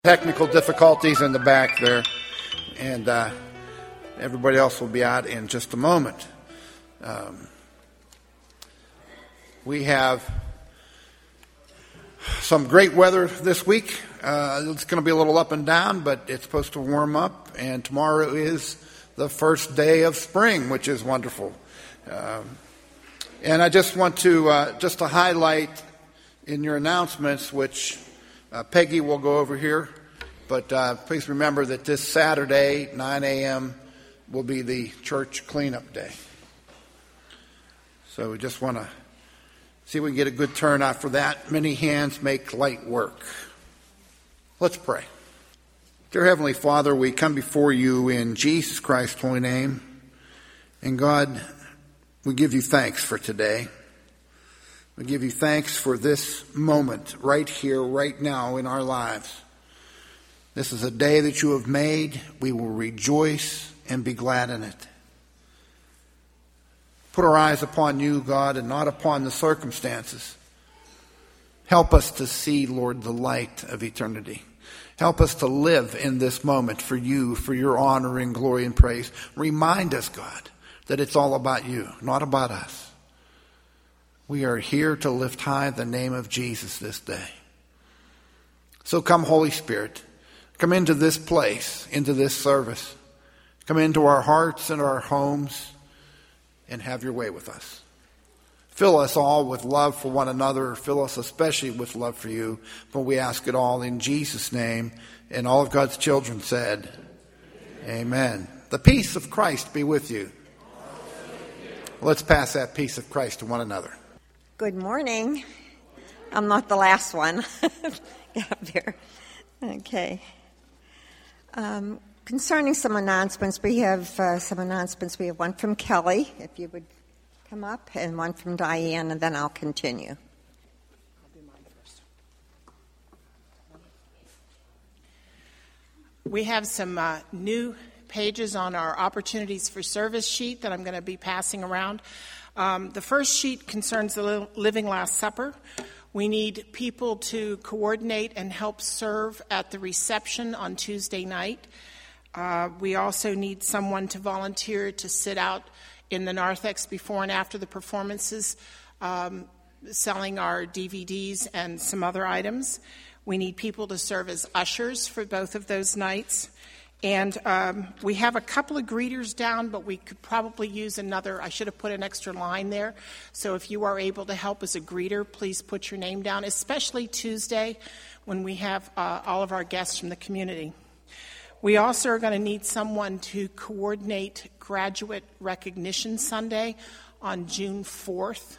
Technical difficulties in the back there, and everybody else will be out in just a moment. We have some great weather this week. It's going to be a little up and down, but it's supposed to warm up, and tomorrow is the first day of spring, which is wonderful. And I just want to just to highlight in your announcements, which Peggy will go over here, but please remember that this Saturday, 9 a.m., will be the church cleanup day. So we just want to see if we can get a good turnout for that. Many hands make light work. Let's pray. Dear Heavenly Father, we come before you in Jesus Christ's holy name. And God, we give you thanks for today. We give you thanks for this moment right here, right now in our lives. This is a day that you have made. We will rejoice and be glad in it. Put our eyes upon you, God, and not upon the circumstances. Help us to see, Lord, the light of eternity. Help us to live in this moment for you, for your honor and glory and praise. Remind us, God, that it's all about you, not about us. We are here to lift high the name of Jesus this day. So come, Holy Spirit, come into this place, into this service. Come into our hearts and our homes and have your way with us. Fill us all with love for one another. Fill us especially with love for you. For we ask it all in Jesus' name. And all of God's children said, Amen. The peace of Christ be with you. Let's pass that peace of Christ to one another. Good morning. I'm not the last one. Get up here. Okay. Concerning some announcements, we have some announcements. We have one from Kelly, if you would come up, and one from Diane, and then I'll continue. I'll do mine first. We have some new pages on our Opportunities for Service sheet that I'm going to be passing around. The first sheet concerns the Living Last Supper. We need people to coordinate and help serve at the reception on Tuesday night. We also need someone to volunteer to sit out in the narthex before and after the performances, selling our DVDs and some other items. We need people to serve as ushers for both of those nights. And we have a couple of greeters down, but we could probably use another. I should have put an extra line there. So if you are able to help as a greeter, please put your name down, especially Tuesday when we have all of our guests from the community. We also are going to need someone to coordinate Graduate Recognition Sunday on June 4th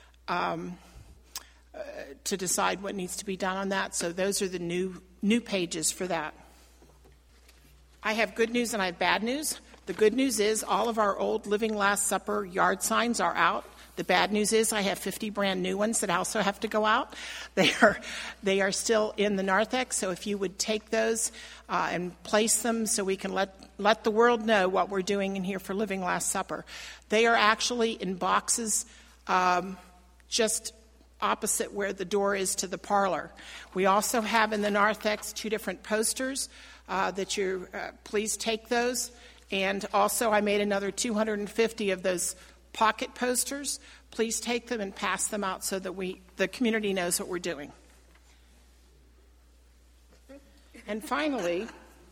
to decide what needs to be done on that. So those are the new pages for that. I have good news and I have bad news. The good news is all of our old Living Last Supper yard signs are out. The bad news is I have 50 brand new ones that also have to go out. They are still in the narthex, so if you would take those and place them so we can let the world know what we're doing in here for Living Last Supper. They are actually in boxes just opposite where the door is to the parlor. We also have in the narthex 2 different posters that you please take those. And also I made another 250 of those pocket posters. Please take them and pass them out so that the community knows what we're doing. And finally,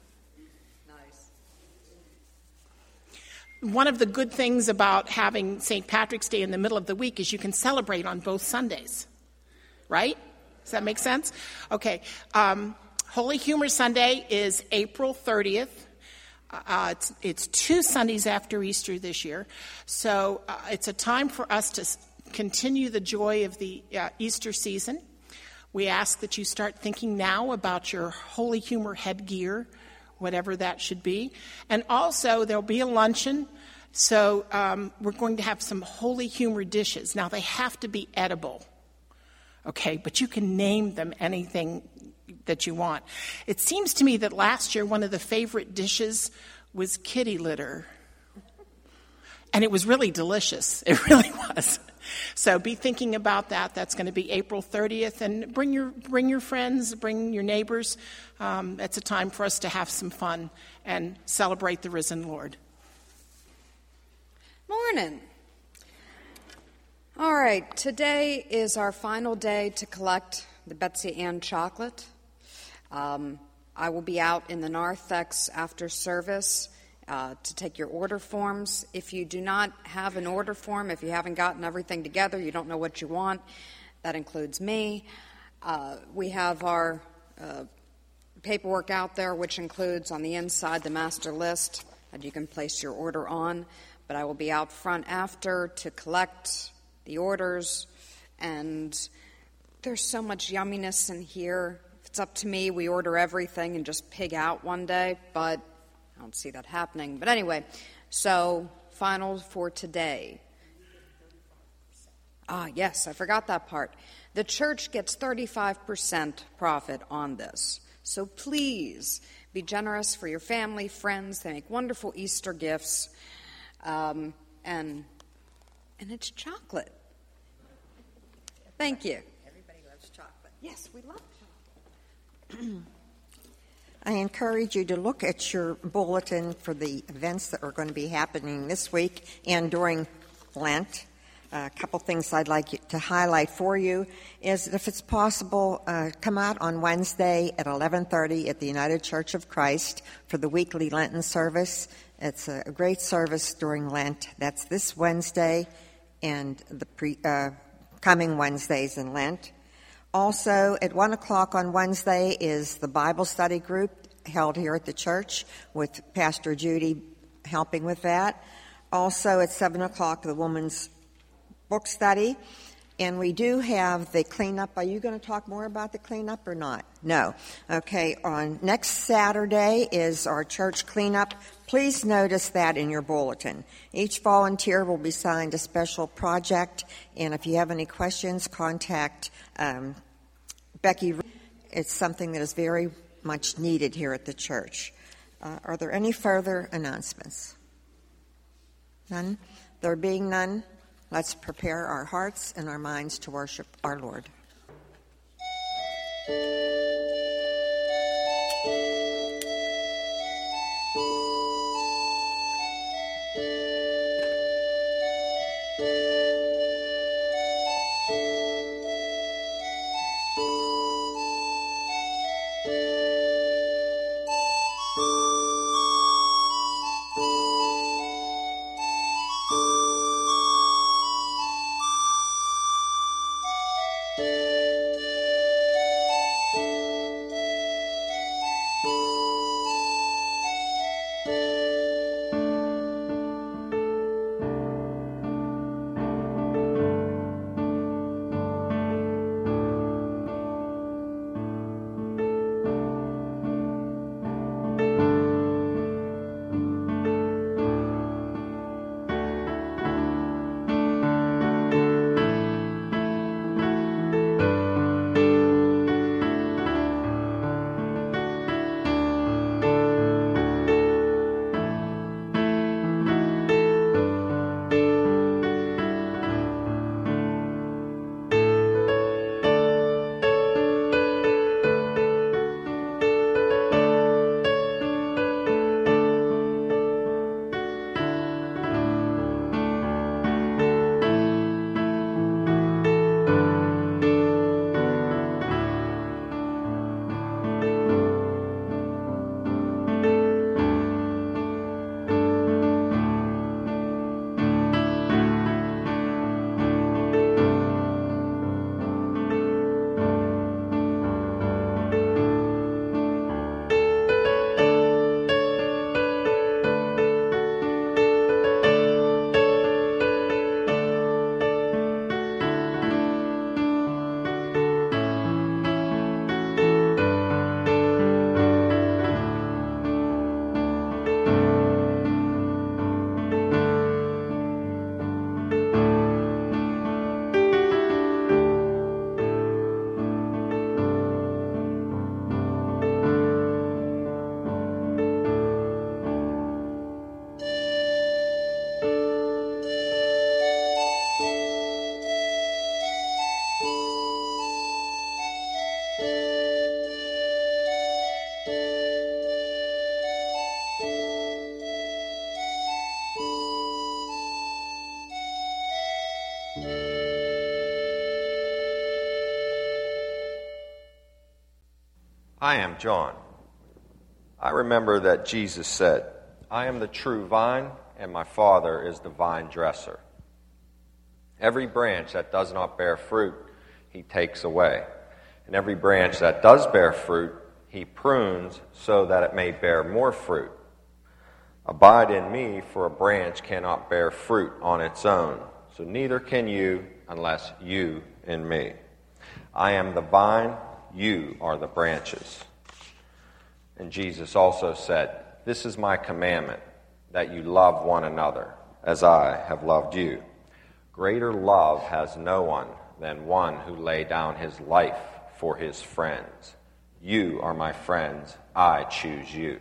one of the good things about having St. Patrick's Day in the middle of the week is you can celebrate on both Sundays, right? Does that make sense? Okay. Holy Humor Sunday is April 30th. It's 2 Sundays after Easter this year. So it's a time for us to continue the joy of the Easter season. We ask that you start thinking now about your Holy Humor headgear, whatever that should be. And also there'll be a luncheon. So we're going to have some Holy Humor dishes. Now they have to be edible. Okay, but you can name them anything that you want. It seems to me that last year one of the favorite dishes was kitty litter. And it was really delicious. It really was. So be thinking about that. That's going to be April 30th. And bring your friends, bring your neighbors. It's a time for us to have some fun and celebrate the risen Lord. Morning. All right, today is our final day to collect the Betsy Ann chocolate. I will be out in the narthex after service to take your order forms. If you do not have an order form, if you haven't gotten everything together, you don't know what you want, that includes me. We have our paperwork out there, which includes on the inside the master list that you can place your order on. But I will be out front after to collect the orders, and there's so much yumminess in here. If it's up to me, we order everything and just pig out one day, but I don't see that happening. But anyway, so final for today. Yes, I forgot that part. The church gets 35% profit on this. So please be generous for your family, friends. They make wonderful Easter gifts. And it's chocolate. Thank you. Everybody loves chocolate. Yes, we love chocolate. I encourage you to look at your bulletin for the events that are going to be happening this week and during Lent. A couple things I'd like to highlight for you is that if it's possible, come out on Wednesday at 11:30 at the United Church of Christ for the weekly Lenten service. It's a great service during Lent. That's this Wednesday and the coming Wednesdays in Lent. Also, at 1 o'clock on Wednesday is the Bible study group held here at the church with Pastor Judy helping with that. Also, at 7 o'clock, the women's book study. And we do have the cleanup. Are you going to talk more about the cleanup or not? No. Okay, on next Saturday is our church cleanup. Please notice that in your bulletin. Each volunteer will be assigned a special project, and if you have any questions, contact Becky. It's something that is very much needed here at the church. Are there any further announcements? None? There being none, let's prepare our hearts and our minds to worship our Lord. I am John. I remember that Jesus said, I am the true vine, and my Father is the vine dresser. Every branch that does not bear fruit, he takes away. And every branch that does bear fruit, he prunes so that it may bear more fruit. Abide in me, for a branch cannot bear fruit on its own, so neither can you unless you in me. I am the vine, you are the branches. And Jesus also said, this is my commandment, that you love one another, as I have loved you. Greater love has no one than one who lay down his life for his friends. You are my friends, I choose you.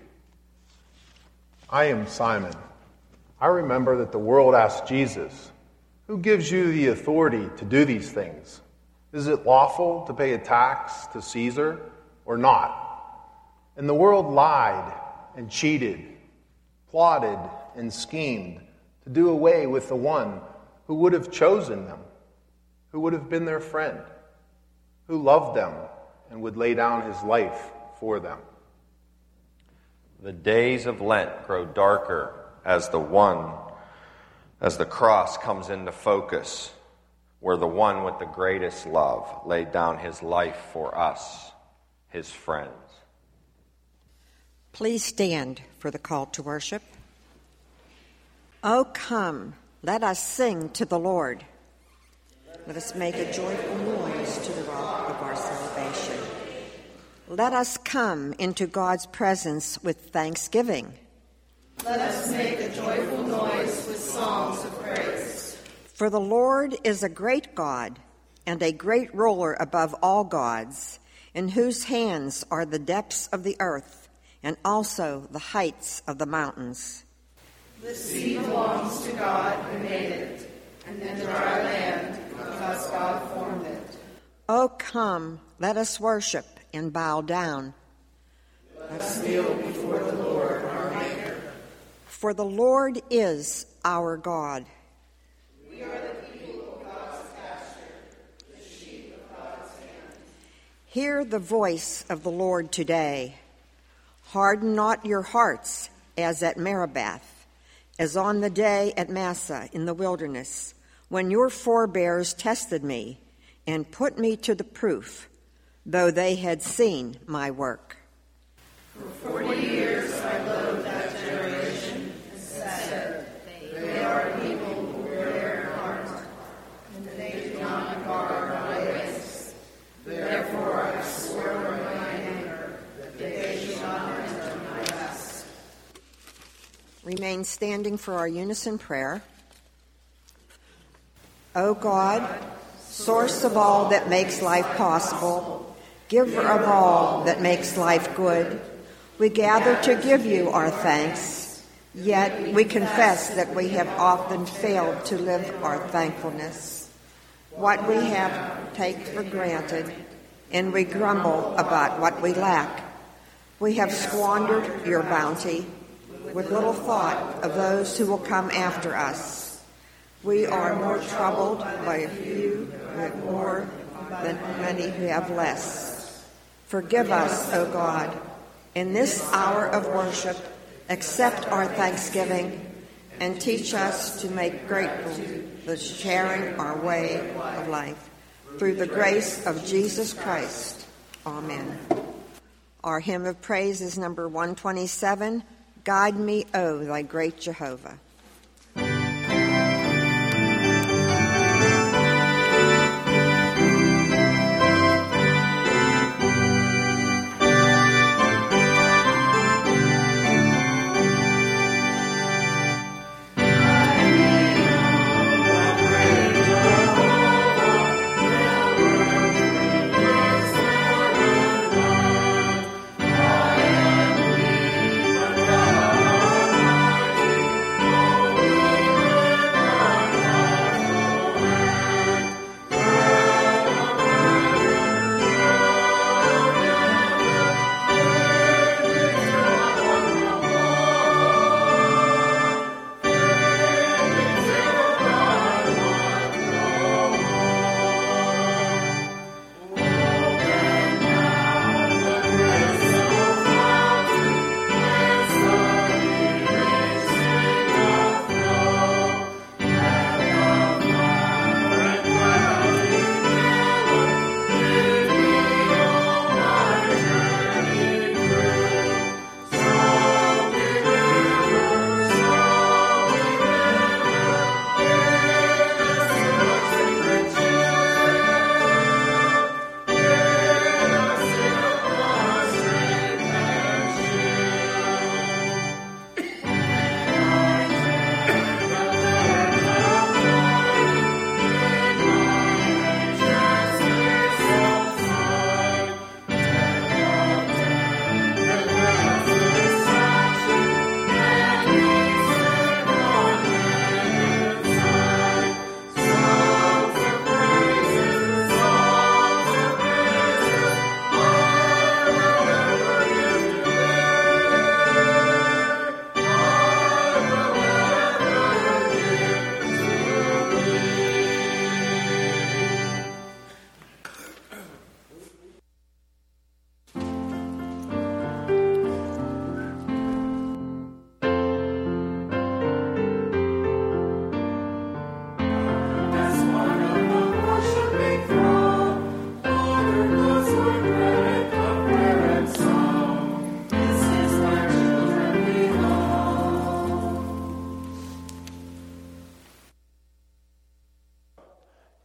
I am Simon. I remember that the world asked Jesus, who gives you the authority to do these things? Is it lawful to pay a tax to Caesar or not? And the world lied and cheated, plotted and schemed to do away with the one who would have chosen them, who would have been their friend, who loved them and would lay down his life for them. The days of Lent grow darker as the cross comes into focus, where the one with the greatest love laid down his life for us, his friends. Please stand for the call to worship. Oh, come, let us sing to the Lord. Let us make a joyful noise to the rock of our salvation. Let us come into God's presence with thanksgiving. Let us make a joyful noise with songs of praise. For the Lord is a great God and a great ruler above all gods, in whose hands are the depths of the earth and also the heights of the mountains. The sea belongs to God who made it, and the dry land because God formed it. Oh, come, let us worship and bow down. Let us kneel before the Lord our Maker. For the Lord is our God. We are the people of God's pasture, the sheep of God's hand. Hear the voice of the Lord today. Harden not your hearts as at Meribah, as on the day at Massah in the wilderness, when your forebears tested me and put me to the proof, though they had seen my work. For 40 years I loathed that generation and said, they are a people who wear in heart, and they do not regard my ways. Therefore I swore in my anger that they should not enter my rest. Remain standing for our unison prayer. O God, source of all that makes life possible, giver of all that makes life good, we gather to give you our thanks, yet we confess that we have often failed to live our thankfulness. What we have take for granted, and we grumble about what we lack. We have squandered your bounty with little thought of those who will come after us. We are more troubled by a few with more than many who have less. Forgive us, O God. In this hour of worship, accept our thanksgiving and teach us to make grateful the sharing our way of life. Through the grace of Jesus Christ. Amen. Our hymn of praise is number 127, Guide Me, O Thy Great Jehovah. I am weak, but thou art mighty.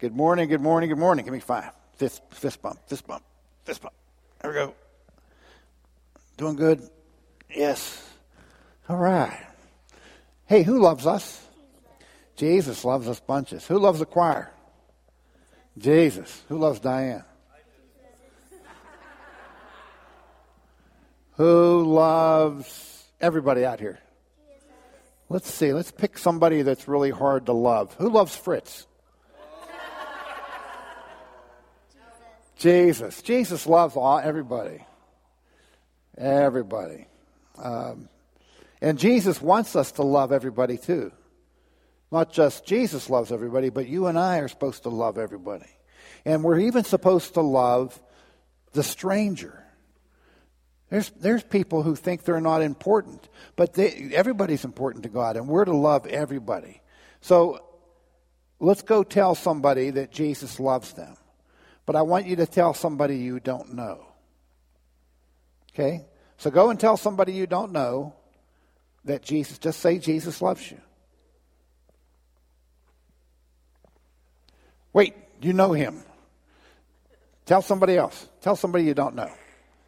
Good morning, good morning, good morning. Give me 5. Fist bump, fist bump, fist bump. There we go. Doing good? Yes. All right. Hey, who loves us? Jesus loves us bunches. Who loves the choir? Jesus. Who loves Diane? Who loves everybody out here? Let's see. Let's pick somebody that's really hard to love. Who loves Fritz? Jesus. Jesus loves everybody. Everybody. And Jesus wants us to love everybody too. Not just Jesus loves everybody, but you and I are supposed to love everybody. And we're even supposed to love the stranger. There's people who think they're not important, but everybody's important to God, and we're to love everybody. So let's go tell somebody that Jesus loves them. But I want you to tell somebody you don't know. Okay? So go and tell somebody you don't know that just say Jesus loves you. Wait, you know him. Tell somebody else. Tell somebody you don't know.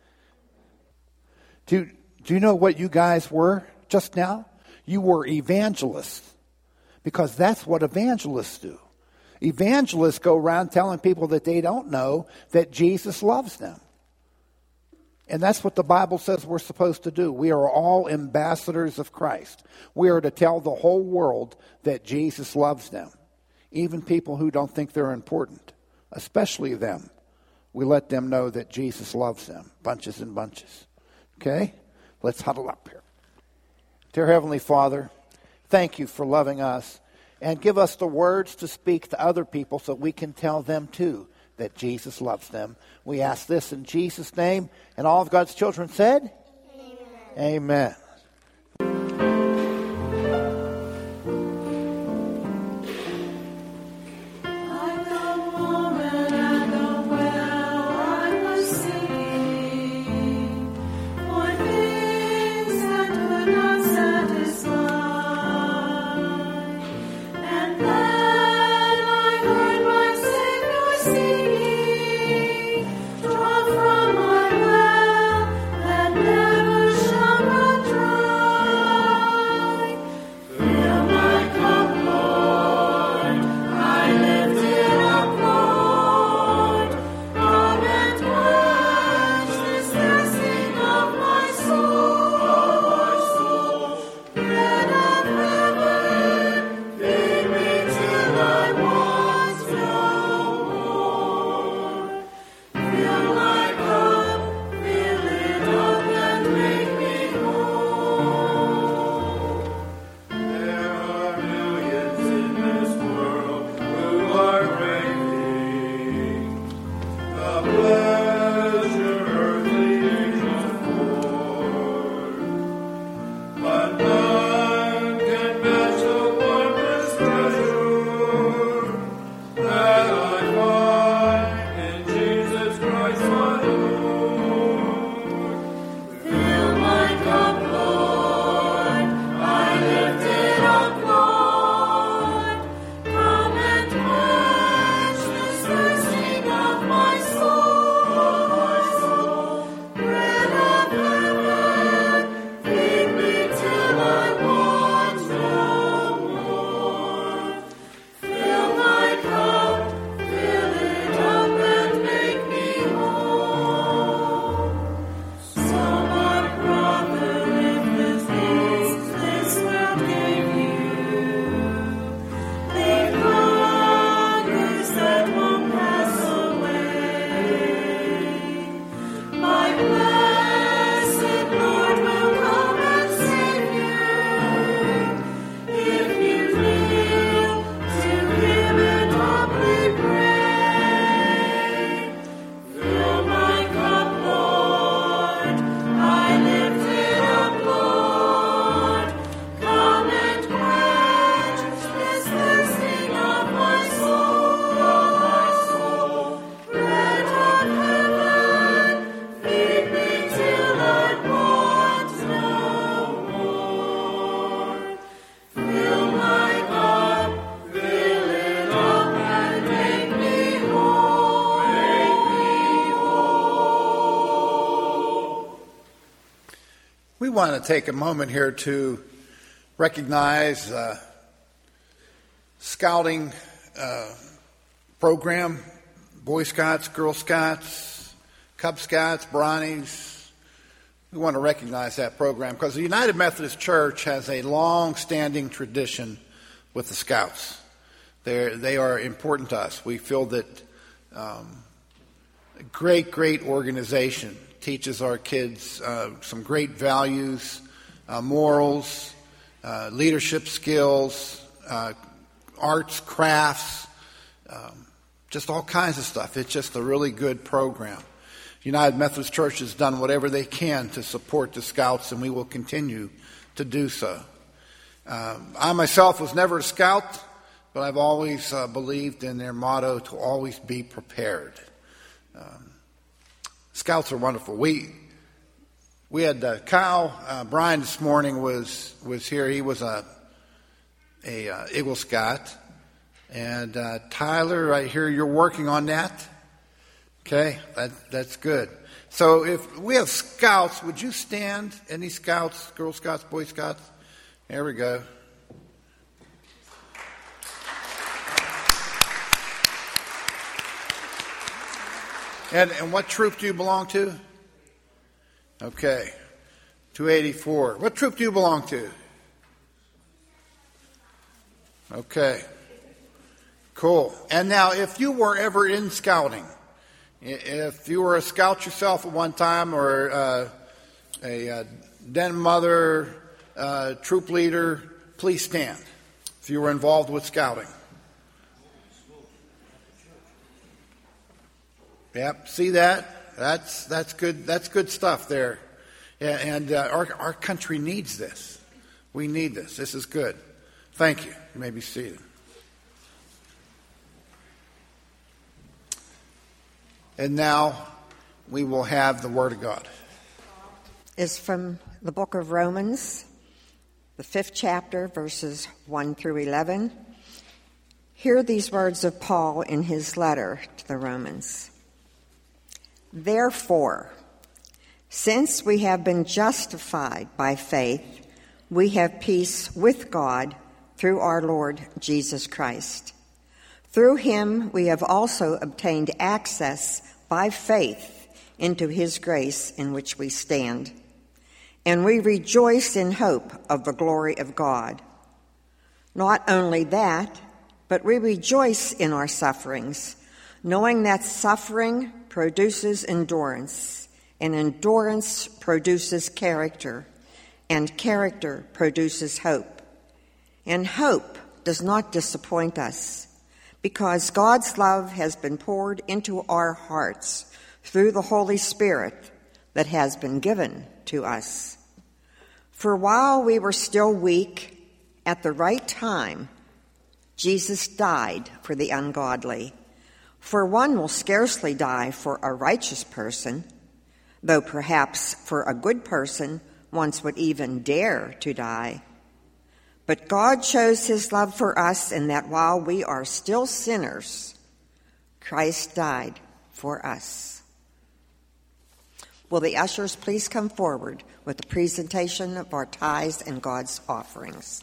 Do you know what you guys were just now? You were evangelists, because that's what evangelists do. Evangelists go around telling people that they don't know that Jesus loves them. And that's what the Bible says we're supposed to do. We are all ambassadors of Christ. We are to tell the whole world that Jesus loves them. Even people who don't think they're important, especially them. We let them know that Jesus loves them, bunches and bunches. Okay? Let's huddle up here. Dear Heavenly Father, thank you for loving us. And give us the words to speak to other people so we can tell them too that Jesus loves them. We ask this in Jesus' name. And all of God's children said? Amen. Amen. From my well that never shall run dry. want to take a moment here to recognize scouting program, Boy Scouts, Girl Scouts, Cub Scouts, Brownies. We want to recognize that program because the United Methodist Church has a long-standing tradition with the Scouts. They are important to us. We feel that a great organization teaches our kids some great values, morals, leadership skills, arts, crafts, just all kinds of stuff. It's just a really good program. United Methodist Church has done whatever they can to support the Scouts, and we will continue to do so. I myself was never a Scout, but I've always believed in their motto to always be prepared. Scouts are wonderful. We had Kyle Brian this morning was here. He was a Eagle Scout, and Tyler, I hear you're working on that. Okay, that's good. So if we have Scouts, would you stand? Any Scouts, Girl Scouts, Boy Scouts? There we go. And what troop do you belong to? Okay, 284. What troop do you belong to? Okay, cool. And now, if you were ever in scouting, if you were a scout yourself at one time, or a den mother, troop leader, please stand if you were involved with scouting. Yep, see that? That's good. That's good stuff there. And our country needs this. We need this. This is good. Thank you. You may be seated. And now we will have the Word of God. Is from the book of Romans, the 5th chapter, verses 1 through 11. Hear these words of Paul in his letter to the Romans. Therefore, since we have been justified by faith, we have peace with God through our Lord Jesus Christ. Through him we have also obtained access by faith into his grace in which we stand. And we rejoice in hope of the glory of God. Not only that, but we rejoice in our sufferings, knowing that suffering produces endurance, and endurance produces character, and character produces hope. And hope does not disappoint us, because God's love has been poured into our hearts through the Holy Spirit that has been given to us. For while we were still weak, at the right time, Jesus died for the ungodly. For one will scarcely die for a righteous person, though perhaps for a good person once would even dare to die. But God shows his love for us in that while we are still sinners, Christ died for us. Will the ushers please come forward with the presentation of our tithes and God's offerings?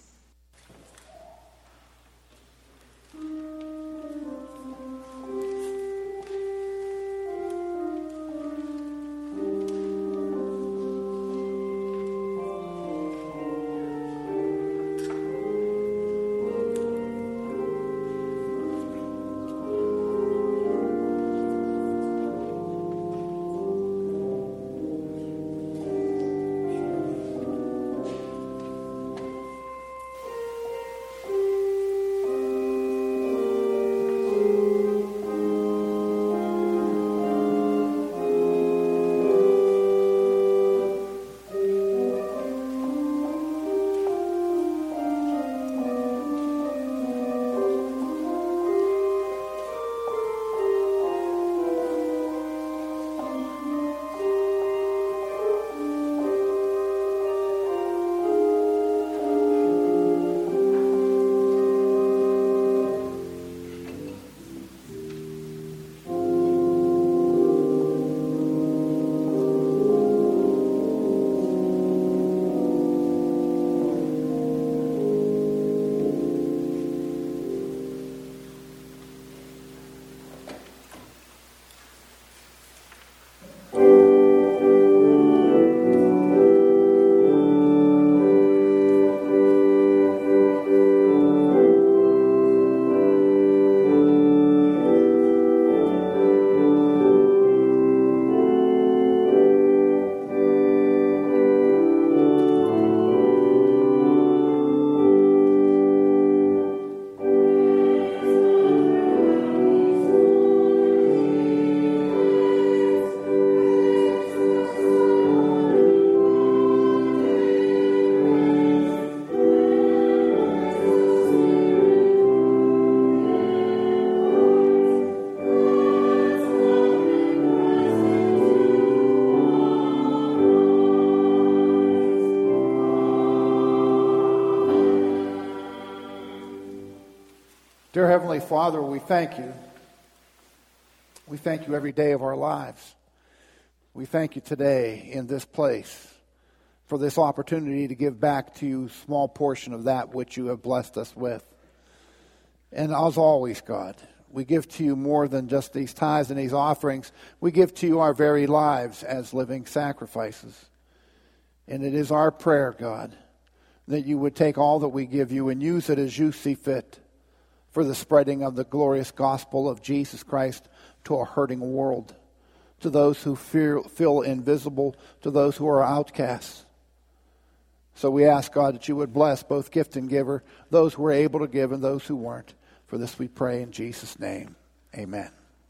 Dear Heavenly Father, we thank you. We thank you every day of our lives. We thank you today in this place for this opportunity to give back to you a small portion of that which you have blessed us with. And as always, God, we give to you more than just these tithes and these offerings. We give to you our very lives as living sacrifices. And it is our prayer, God, that you would take all that we give you and use it as you see fit for the spreading of the glorious gospel of Jesus Christ to a hurting world, to those who feel invisible, to those who are outcasts. So we ask, God, that you would bless both gift and giver, those who were able to give and those who weren't. For this we pray in Jesus' name. Amen.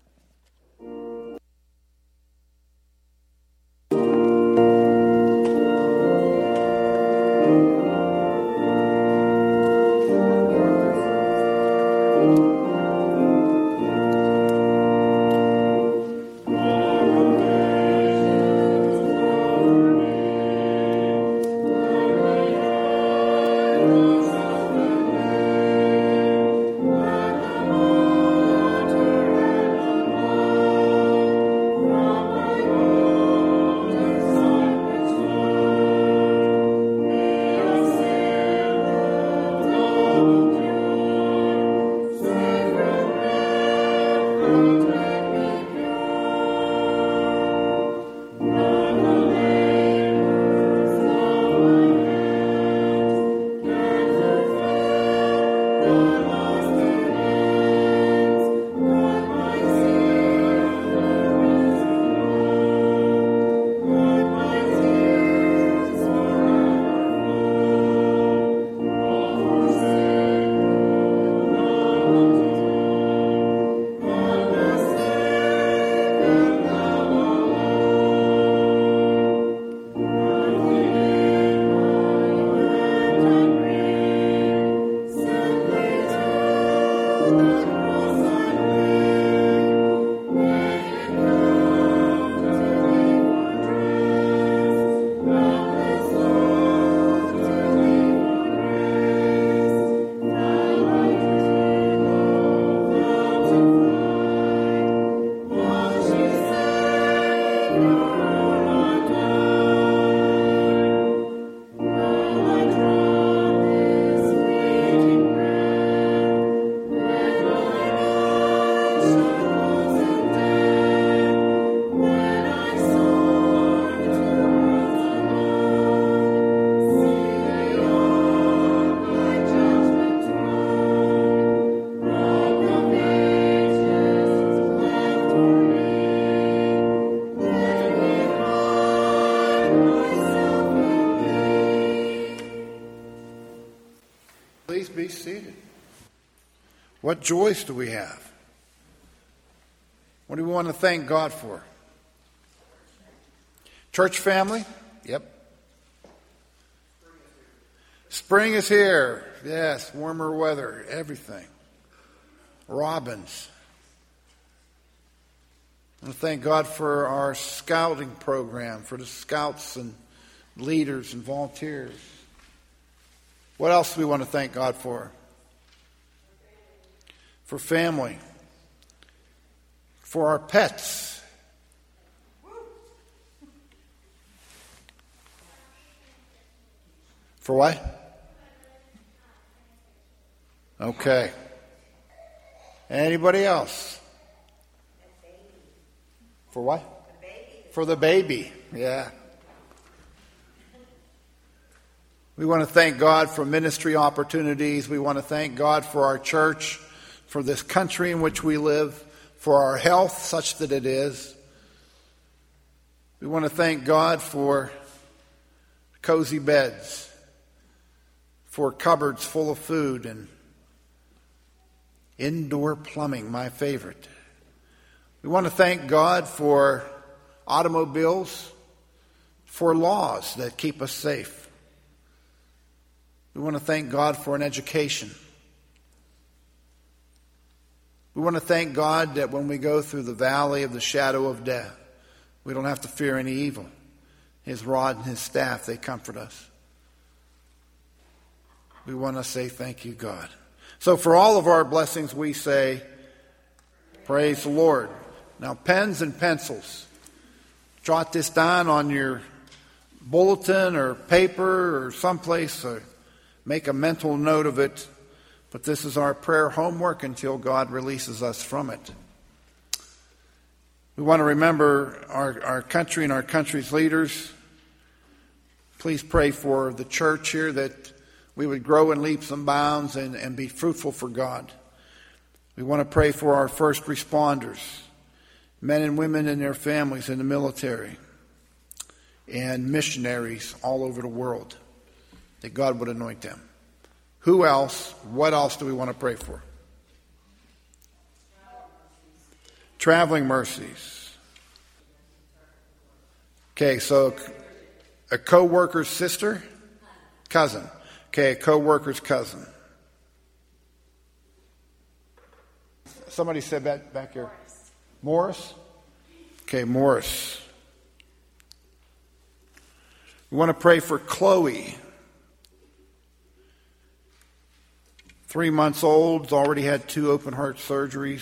Please be seated. What joys do we have? What do we want to thank God for? Church family? Yep. Spring is here. Yes, warmer weather, everything. Robins. I want to thank God for our scouting program, for the scouts and leaders and volunteers. What else do we want to thank God for? For family. For our pets. For what? Okay. Anybody else? For what? For the baby. Yeah. We want to thank God for ministry opportunities. We want to thank God for our church, for this country in which we live, for our health such that it is. We want to thank God for cozy beds, for cupboards full of food, and indoor plumbing, my favorite. We want to thank God for automobiles, for laws that keep us safe. We want to thank God for an education. We want to thank God that when we go through the valley of the shadow of death, we don't have to fear any evil. His rod and his staff, they comfort us. We want to say thank you, God. So for all of our blessings, we say, praise the Lord. Now, pens and pencils. Jot this down on your bulletin or paper or someplace. Or make a mental note of it. But this is our prayer homework until God releases us from it. We want to remember our country and our country's leaders. Please pray for the church here that we would grow in leaps and bounds and be fruitful for God. We want to pray for our first responders, men and women and their families in the military, and missionaries all over the world, that God would anoint them. Who else? What else do we want to pray for? Traveling mercies. Okay, so a co-worker's sister? Cousin. Okay, a co-worker's cousin. Somebody said that back here. Morris? Okay, Morris. We want to pray for Chloe. 3 months old, already had 2 open heart surgeries.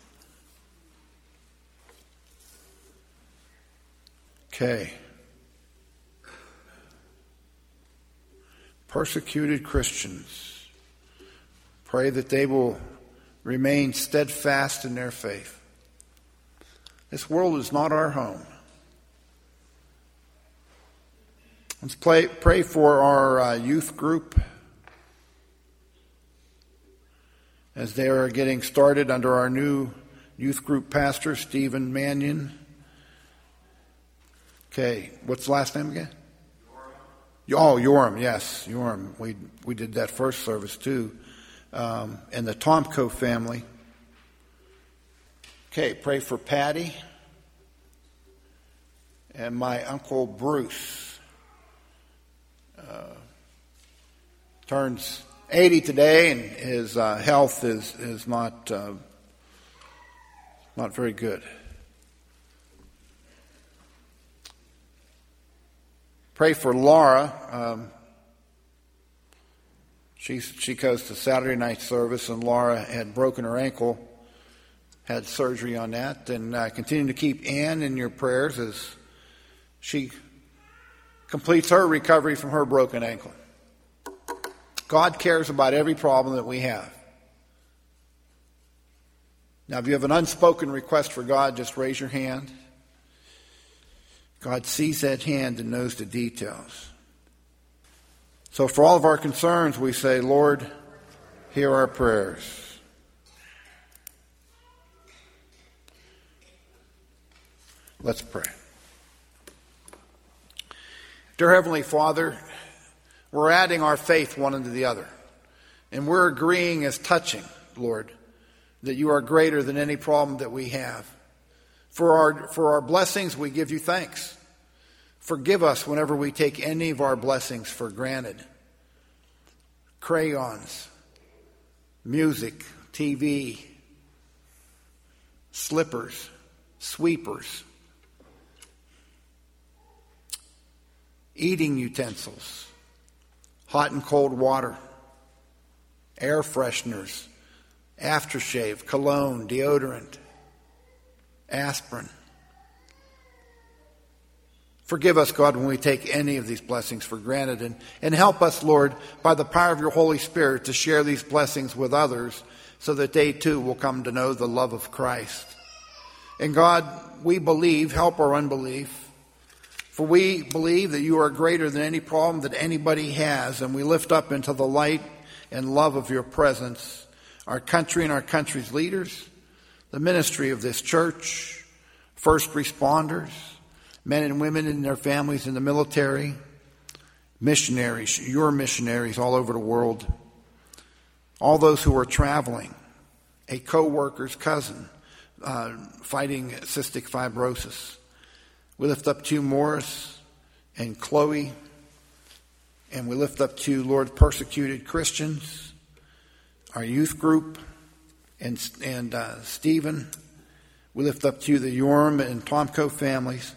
Okay. Persecuted Christians. Pray that they will remain steadfast in their faith. This world is not our home. Let's pray for our youth group as they are getting started under our new youth group pastor, Stephen Mannion. Okay, what's the last name again? Yoram, yes, Yoram. We did that first service too. And the Tomko family. Okay, pray for Patty and my Uncle Bruce. Turns 80 today, and his health is not very good. Pray for Laura. She goes to Saturday night service, and Laura had broken her ankle, had surgery on that, and continue to keep Ann in your prayers as she completes her recovery from her broken ankle. God cares about every problem that we have. Now, if you have an unspoken request for God, just raise your hand. God sees that hand and knows the details. So for all of our concerns, we say, Lord, hear our prayers. Let's pray. Dear Heavenly Father, we're adding our faith one into the other. And we're agreeing as touching, Lord, that you are greater than any problem that we have. For our blessings, we give you thanks. Forgive us whenever we take any of our blessings for granted. Crayons, music, TV, slippers, sweepers, eating utensils, hot and cold water, air fresheners, aftershave, cologne, deodorant, aspirin. Forgive us, God, when we take any of these blessings for granted, and help us, Lord, by the power of your Holy Spirit to share these blessings with others so that they too will come to know the love of Christ. And God, we believe, help our unbelief, for we believe that you are greater than any problem that anybody has, and we lift up into the light and love of your presence our country and our country's leaders, the ministry of this church, first responders, men and women and their families in the military, missionaries, your missionaries all over the world, all those who are traveling, a co-worker's cousin fighting cystic fibrosis. We lift up to Morris and Chloe, and we lift up to, Lord, persecuted Christians, our youth group, and Stephen. We lift up to the Yoram and Tomko families,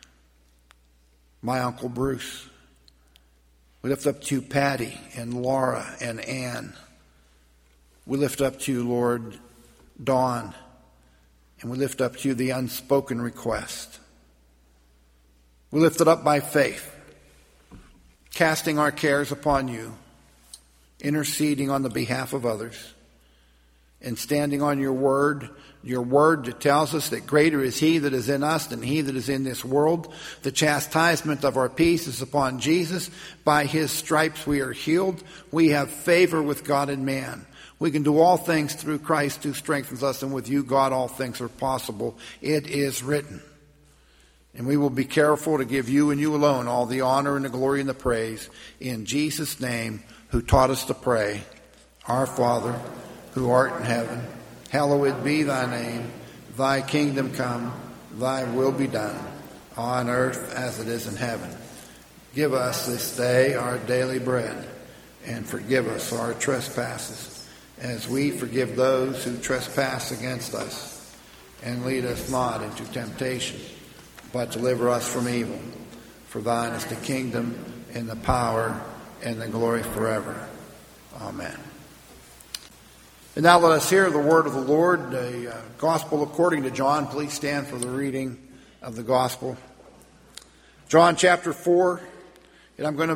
my Uncle Bruce. We lift up to Patty and Laura and Ann, We lift up to you, Lord, Dawn, and we lift up to you the unspoken request. We lift it up by faith, casting our cares upon you, interceding on the behalf of others, and standing on your word that tells us that greater is he that is in us than he that is in this world. The chastisement of our peace is upon Jesus. By his stripes we are healed. We have favor with God and man. We can do all things through Christ who strengthens us, and with you, God, all things are possible. It is written. And we will be careful to give you and you alone all the honor and the glory and the praise in Jesus' name, who taught us to pray. Our Father, who art in heaven, hallowed be thy name. Thy kingdom come, thy will be done, on earth as it is in heaven. Give us this day our daily bread, and forgive us our trespasses, as we forgive those who trespass against us. And lead us not into temptation, but deliver us from evil. For thine is the kingdom, and the power, and the glory forever. Amen. And now let us hear the word of the Lord, the gospel according to John. Please stand for the reading of the gospel. John chapter 4, and I'm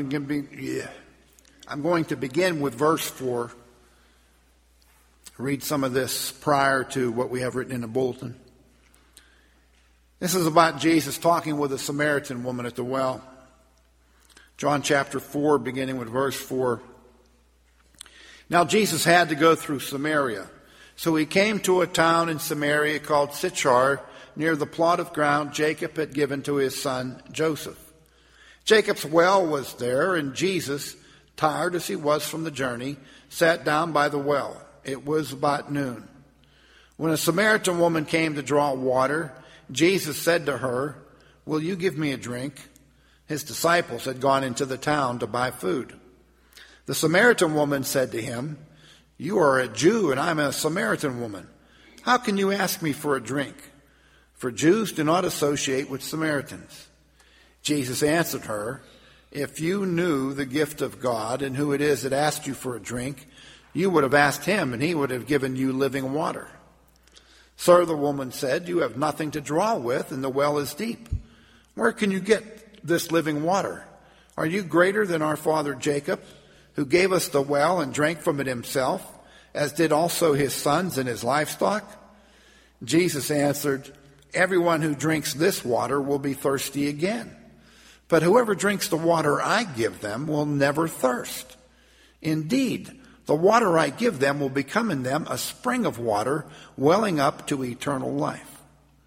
going to begin with verse 4. Read some of this prior to what we have written in the bulletin. This is about Jesus talking with a Samaritan woman at the well. John chapter 4, beginning with verse 4. Now Jesus had to go through Samaria. So he came to a town in Samaria called Sychar, near the plot of ground Jacob had given to his son Joseph. Jacob's well was there, and Jesus, tired as he was from the journey, sat down by the well. It was about noon. When a Samaritan woman came to draw water, Jesus said to her, "Will you give me a drink?" His disciples had gone into the town to buy food. The Samaritan woman said to him, "You are a Jew and I'm a Samaritan woman. How can you ask me for a drink?" For Jews do not associate with Samaritans. Jesus answered her, "If you knew the gift of God and who it is that asked you for a drink, you would have asked him and he would have given you living water." "Sir," the woman said, "you have nothing to draw with and the well is deep. Where can you get this living water? Are you greater than our father Jacob, who gave us the well and drank from it himself, as did also his sons and his livestock?" Jesus answered, "Everyone who drinks this water will be thirsty again. But whoever drinks the water I give them will never thirst. Indeed, the water I give them will become in them a spring of water welling up to eternal life."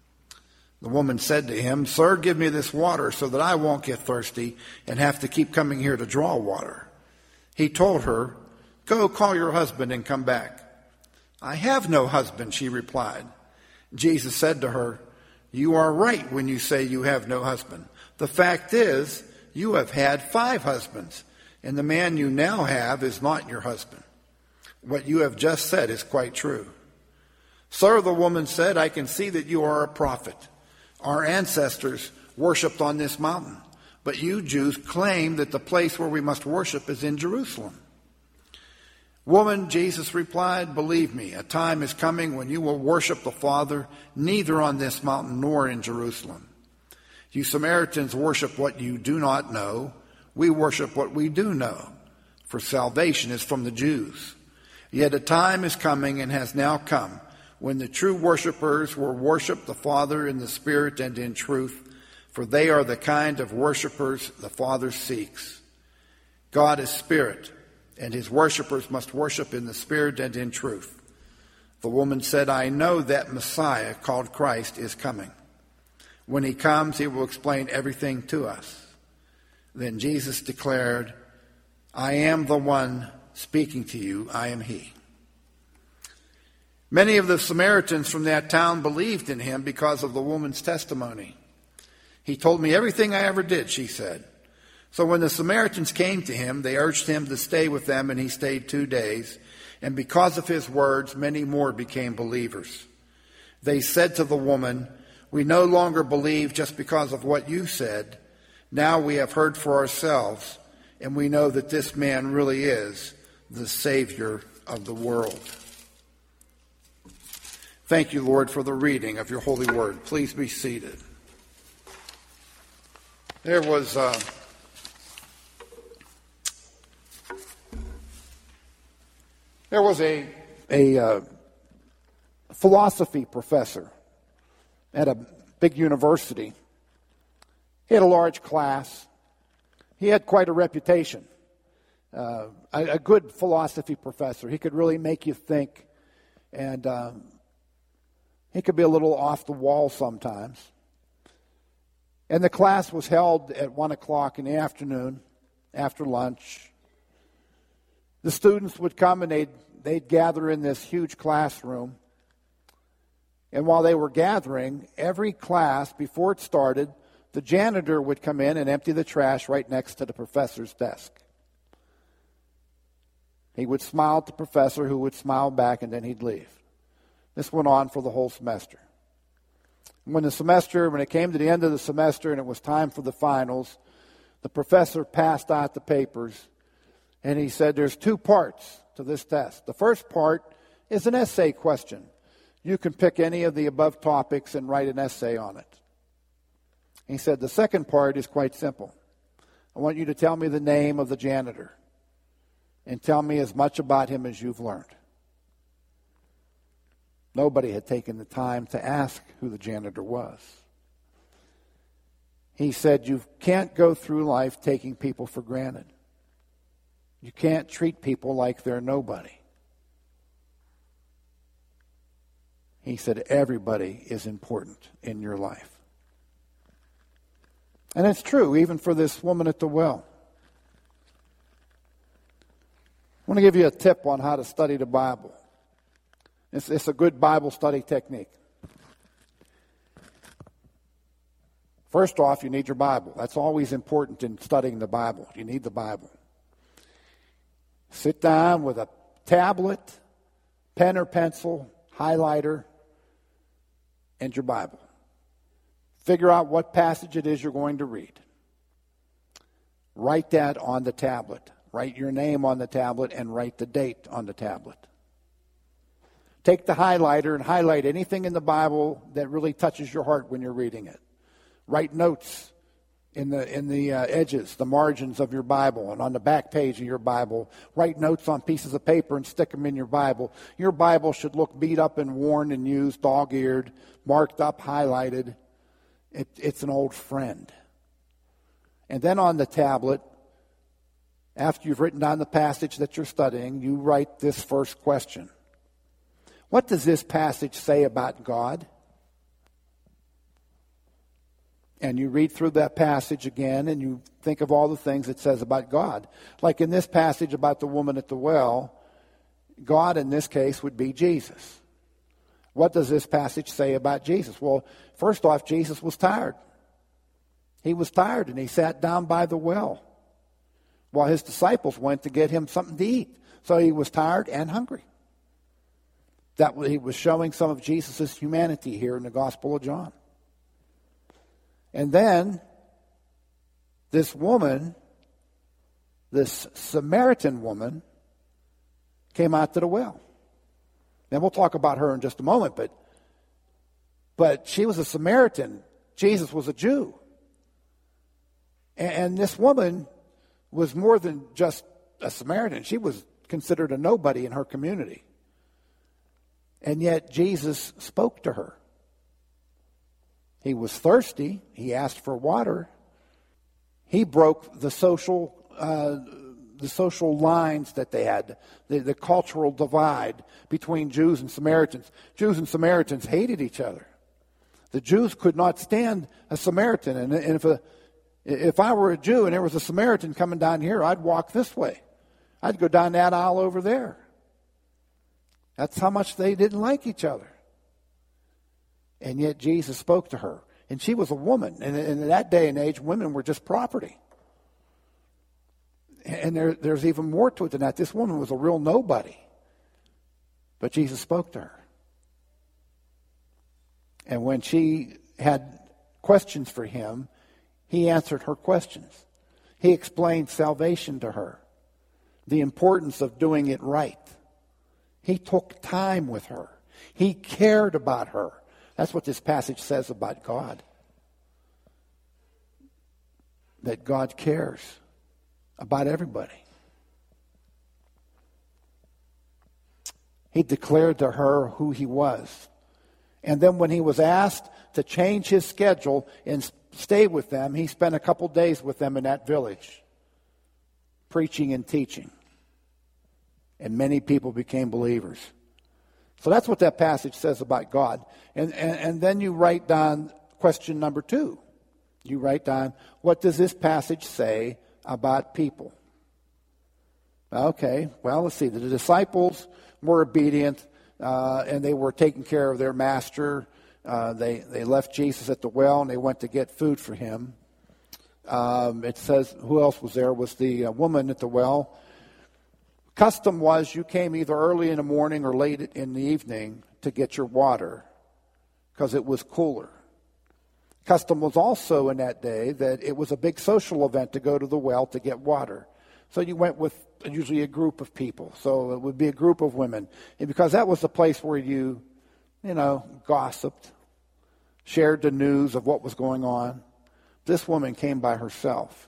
The woman said to him, "Sir, give me this water so that I won't get thirsty and have to keep coming here to draw water." He told her, "Go call your husband and come back." "I have no husband," she replied. Jesus said to her, "You are right when you say you have no husband. The fact is, you have had 5 husbands, and the man you now have is not your husband. What you have just said is quite true." "Sir," the woman said, "I can see that you are a prophet. Our ancestors worshipped on this mountain, but you Jews claim that the place where we must worship is in Jerusalem." "Woman," Jesus replied, "believe me, a time is coming when you will worship the Father neither on this mountain nor in Jerusalem. You Samaritans worship what you do not know. We worship what we do know, for salvation is from the Jews. Yet a time is coming and has now come when the true worshipers will worship the Father in the Spirit and in truth, for they are the kind of worshipers the Father seeks. God is Spirit, and his worshipers must worship in the Spirit and in truth." The woman said, "I know that Messiah, called Christ, is coming. When he comes, he will explain everything to us." Then Jesus declared, "I am the one speaking to you. I am he." Many of the Samaritans from that town believed in him because of the woman's testimony. "He told me everything I ever did," she said. So when the Samaritans came to him, they urged him to stay with them, and he stayed 2 days. And because of his words, many more became believers. They said to the woman, "We no longer believe just because of what you said. Now we have heard for ourselves, and we know that this man really is the Savior of the world. Thank you, Lord, for the reading of your holy word. Please be seated. There was a philosophy professor at a big university. He had a large class. He had quite a reputation. A good philosophy professor. He could really make you think, and he could be a little off the wall sometimes. And the class was held at 1 o'clock in the afternoon, after lunch. The students would come and they'd gather in this huge classroom. And while they were gathering, every class, before it started, the janitor would come in and empty the trash right next to the professor's desk. He would smile at the professor, who would smile back, and then he'd leave. This went on for the whole semester. When it came to the end of the semester and it was time for the finals, the professor passed out the papers, and he said, there's 2 parts to this test. The first part is an essay question. You can pick any of the above topics and write an essay on it. He said, the second part is quite simple. I want you to tell me the name of the janitor and tell me as much about him as you've learned. Nobody had taken the time to ask who the janitor was. He said, you can't go through life taking people for granted. You can't treat people like they're nobody. He said, everybody is important in your life. And it's true, even for this woman at the well. I want to give you a tip on how to study the Bible. It's a good Bible study technique. First off, you need your Bible. That's always important in studying the Bible. You need the Bible. Sit down with a tablet, pen or pencil, highlighter, and your Bible. Figure out what passage it is you're going to read. Write that on the tablet. Write your name on the tablet and write the date on the tablet. Take the highlighter and highlight anything in the Bible that really touches your heart when you're reading it. Write notes in the edges, the margins of your Bible, and on the back page of your Bible. Write notes on pieces of paper and stick them in your Bible. Your Bible should look beat up and worn and used, dog-eared, marked up, highlighted. It's an old friend. And then on the tablet, after you've written down the passage that you're studying, you write this first question. What does this passage say about God? And you read through that passage again and you think of all the things it says about God. Like in this passage about the woman at the well, God in this case would be Jesus. What does this passage say about Jesus? Well, first off, Jesus was tired. He was tired and he sat down by the well while his disciples went to get him something to eat. So he was tired and hungry. That he was showing some of Jesus' humanity here in the Gospel of John. And then this woman, this Samaritan woman, came out to the well. And we'll talk about her in just a moment, but she was a Samaritan. Jesus was a Jew. And this woman was more than just a Samaritan. She was considered a nobody in her community. And yet Jesus spoke to her. He was thirsty. He asked for water. He broke the social lines that they had, the cultural divide between Jews and Samaritans. Jews and Samaritans hated each other. The Jews could not stand a Samaritan. And if I were a Jew and there was a Samaritan coming down here, I'd walk this way. I'd go down that aisle over there. That's how much they didn't like each other. And yet Jesus spoke to her. And she was a woman. And in that day and age, women were just property. And there's even more to it than that. This woman was a real nobody. But Jesus spoke to her. And when she had questions for him, he answered her questions. He explained salvation to her, the importance of doing it right. He took time with her. He cared about her. That's what this passage says about God. That God cares about everybody. He declared to her who he was. And then when he was asked to change his schedule and stay with them, he spent a couple days with them in that village, preaching and teaching. And many people became believers. So that's what that passage says about God. And then you write down question number 2. You write down, what does this passage say about people? Okay, well, let's see. The disciples were obedient, and they were taking care of their master. They left Jesus at the well, and they went to get food for him. It says, who else was there? Was the woman at the well. Custom was you came either early in the morning or late in the evening to get your water because it was cooler. Custom was also in that day that it was a big social event to go to the well to get water. So you went with usually a group of people. So it would be a group of women. And because that was the place where you gossiped, shared the news of what was going on. This woman came by herself.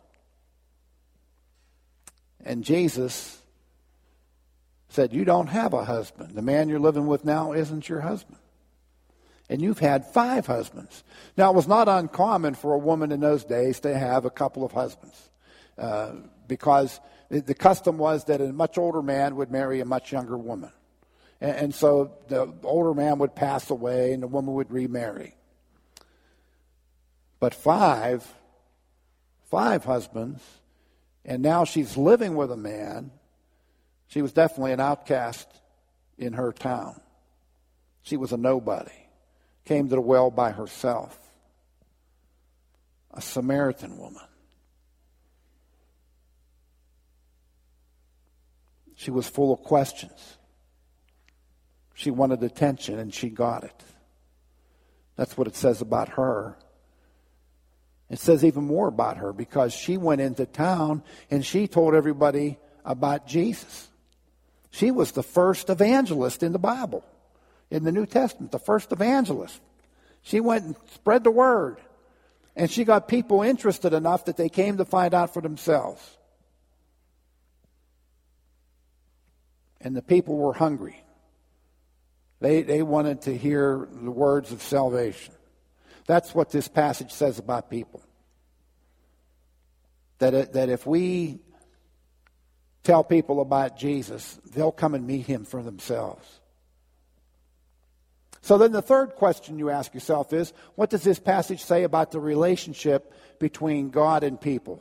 And Jesus said, you don't have a husband. The man you're living with now isn't your husband. And you've had 5 husbands. Now, it was not uncommon for a woman in those days to have a couple of husbands. Because the custom was that a much older man would marry a much younger woman. And so the older man would pass away and the woman would remarry. But 5 husbands, and now she's living with a man. She was definitely an outcast in her town. She was a nobody. Came to the well by herself. A Samaritan woman. She was full of questions. She wanted attention and she got it. That's what it says about her. It says even more about her because she went into town and she told everybody about Jesus. She was the first evangelist in the Bible, in the New Testament, the first evangelist. She went and spread the word. And she got people interested enough that they came to find out for themselves. And the people were hungry. They wanted to hear the words of salvation. That's what this passage says about people. That if we tell people about Jesus, they'll come and meet him for themselves. So then the third question you ask yourself is, what does this passage say about the relationship between God and people?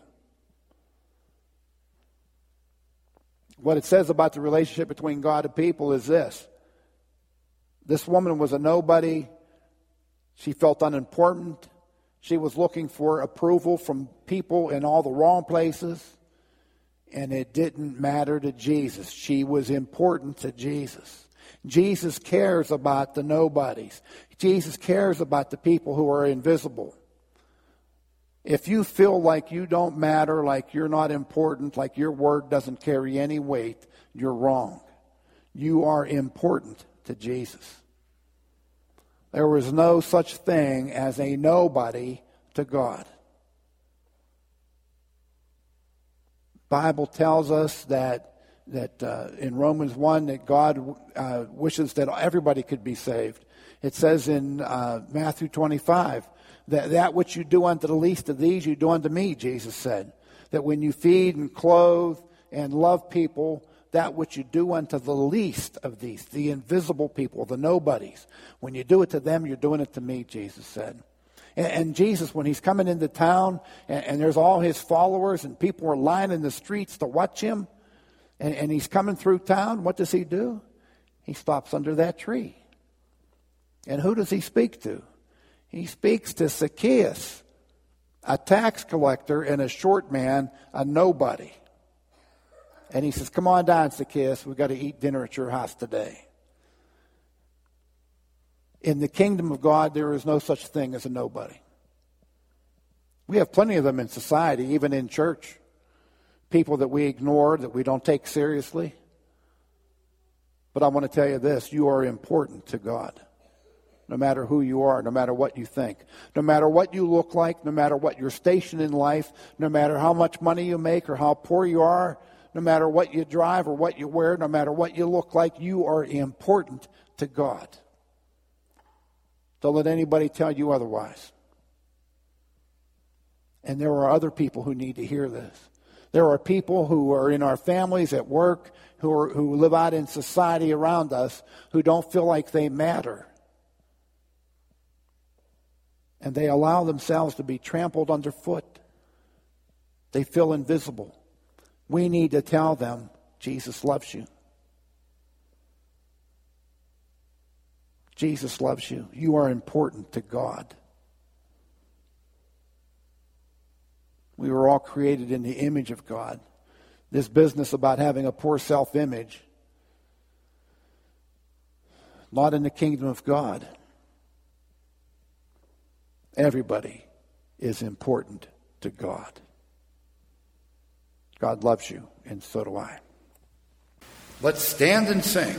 What it says about the relationship between God and people is this. This woman was a nobody. She felt unimportant. She was looking for approval from people in all the wrong places. And it didn't matter to Jesus. She was important to Jesus. Jesus cares about the nobodies. Jesus cares about the people who are invisible. If you feel like you don't matter, like you're not important, like your word doesn't carry any weight, you're wrong. You are important to Jesus. There was no such thing as a nobody to God. The Bible tells us that in Romans 1 that God wishes that everybody could be saved. It says in Matthew 25 that which you do unto the least of these, you do unto me, Jesus said. That when you feed and clothe and love people, that which you do unto the least of these, the invisible people, the nobodies, when you do it to them, you're doing it to me, Jesus said. And Jesus, when he's coming into town and there's all his followers and people are lining the streets to watch him, and he's coming through town, what does he do? He stops under that tree. And who does he speak to? He speaks to Zacchaeus, a tax collector and a short man, a nobody. And he says, come on down, Zacchaeus, we've got to eat dinner at your house today. In the kingdom of God, there is no such thing as a nobody. We have plenty of them in society, even in church. People that we ignore, that we don't take seriously. But I want to tell you this, you are important to God. No matter who you are, no matter what you think, no matter what you look like, no matter what your station in life, no matter how much money you make or how poor you are, no matter what you drive or what you wear, no matter what you look like, you are important to God. Don't let anybody tell you otherwise. And there are other people who need to hear this. There are people who are in our families, at work, who live out in society around us, who don't feel like they matter. And they allow themselves to be trampled underfoot. They feel invisible. We need to tell them, Jesus loves you. Jesus loves you. You are important to God. We were all created in the image of God. This business about having a poor self-image, not in the kingdom of God. Everybody is important to God. God loves you, and so do I. Let's stand and sing.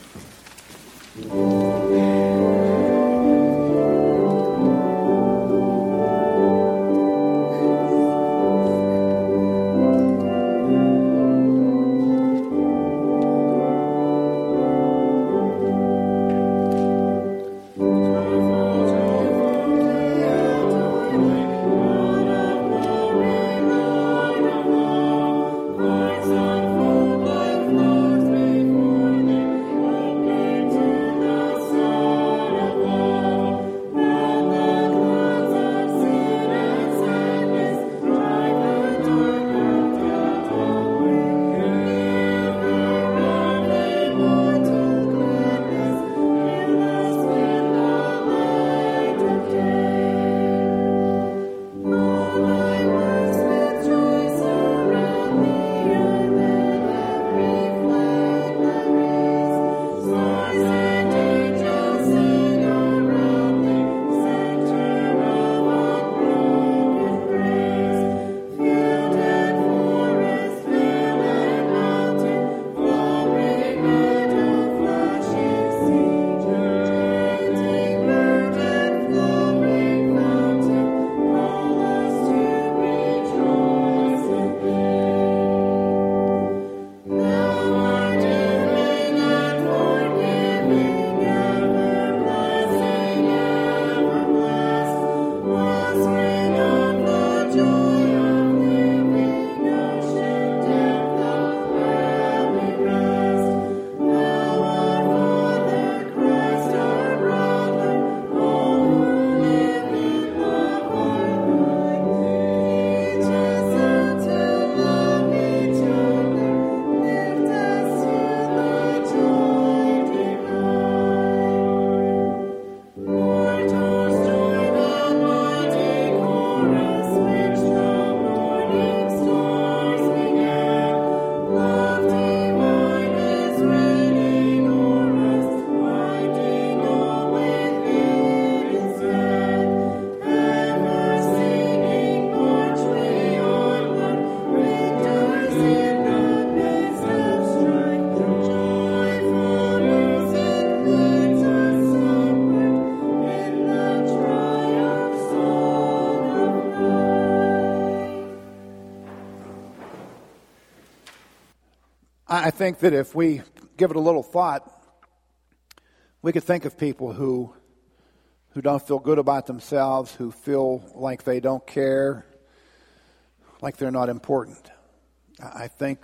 I think that if we give it a little thought, we could think of people who don't feel good about themselves, who feel like they don't care, like they're not important. I think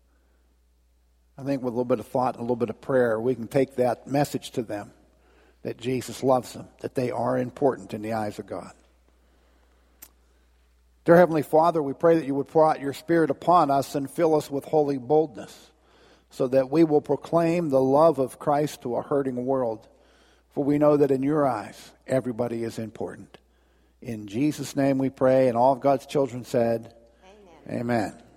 with a little bit of thought and a little bit of prayer, we can take that message to them that Jesus loves them, that they are important in the eyes of God. Dear Heavenly Father, we pray that you would pour out your Spirit upon us and fill us with holy boldness so that we will proclaim the love of Christ to a hurting world. For we know that in your eyes, everybody is important. In Jesus' name we pray, and all of God's children said, Amen. Amen.